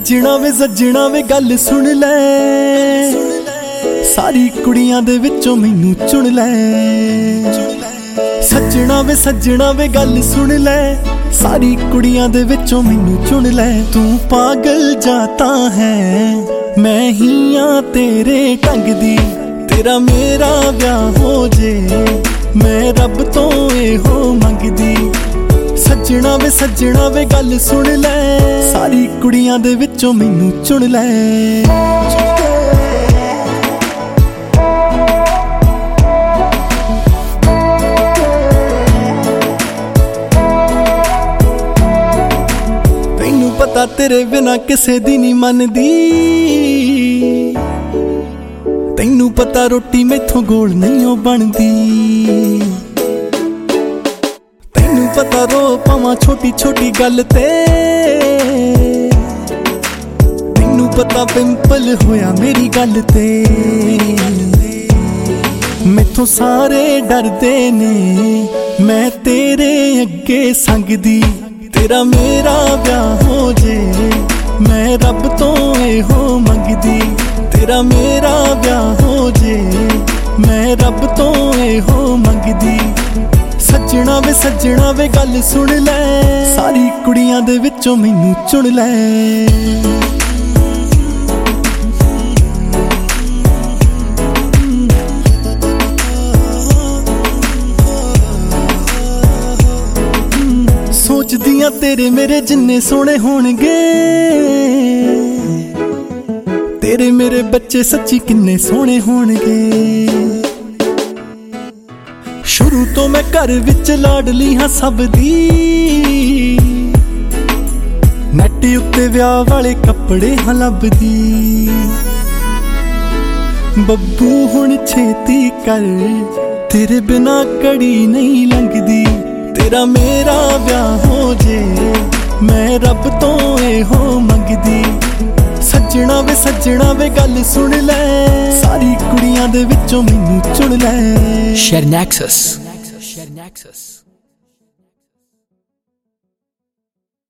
ਸੱਜਣਾ ਵੇ गल सुन ले, सारी कुड़ियां दे विचों मैनू चुन ले। सज्जणा वे गल सुन ले, सारी कुड़ियां दे विचों मैनू चुन ले। तू पागल जाता है, मैं ही हाँ तेरे ढंग दी, तेरा मेरा ब्याह हो जे, मैं रब तो एहो मंगदी। सज्जणा वे गल सुन ले, सारी कुड़ियां दे विचों मैनू चुन ले। तैनू पता तेरे बिना किसे दी नहीं मनदी, तैनू पता रोटी मैथों गोल नहीं ओ बनदी। तैनू पता रो पावां छोटी छोटी गल ते, तैनू पता पिंपल होया मेरी गल ते। मैथों सारे डरदे ने, मैं तेरे अगे संगदी, तेरा मेरा ब्याह हो जे, मैं रब तो एहो मंगदी। तेरा मेरा ब्याह हो जे, मैं रब तो एहो मंगदी। सज्जणा वे गल सुन ले, सारी कुड़ियां दे विचों मैनू चुन ले। सोचदियां तेरे मेरे जिन्ने सोहणे होणगे, तेरे मेरे बच्चे सच्ची किन्ने सोहणे होणगे। शुरू तो मैं घर विच लाडली हाँ सब दी, नैट उत्ते विआह वाले कपड़े हाँ लभदी। बब्बू हुण छेती कर, तेरे बिना कड़ी नहीं लंघदी। तेरा मेरा ब्याह हो जे, मैं रब तो एहो मंगदी। सज्जणा वे गल सुन ले, सारी कुड़ियां दे विचों मैनू चुन ले। Share Nexus.